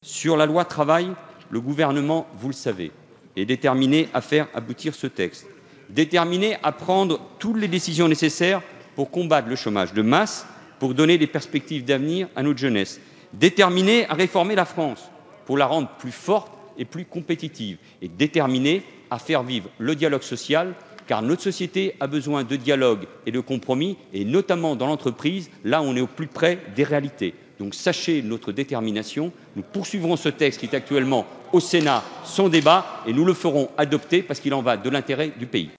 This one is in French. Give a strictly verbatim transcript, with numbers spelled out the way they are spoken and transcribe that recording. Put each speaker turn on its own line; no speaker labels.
Sur la loi Travail, le Gouvernement, vous le savez, est déterminé à faire aboutir ce texte, déterminé à prendre toutes les décisions nécessaires pour combattre le chômage de masse, pour donner des perspectives d'avenir à notre jeunesse, déterminé à réformer la France pour la rendre plus forte et plus compétitive, et déterminé à faire vivre le dialogue social, car notre société a besoin de dialogue et de compromis, et notamment dans l'entreprise, là où on est au plus près des réalités. Donc sachez notre détermination, nous poursuivrons ce texte qui est actuellement au Sénat, son débat, et nous le ferons adopter parce qu'il en va de l'intérêt du pays.